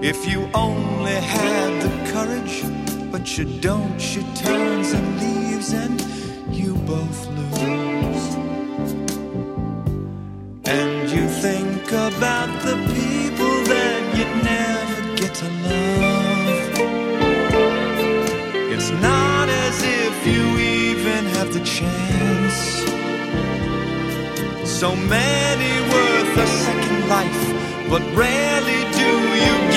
If you only had the courage, but you don't, she turns and leaves and you both lose. And you think about the people that you'd never get to love. It's not as if you even have the chance. So many worth a second life, but rarely do you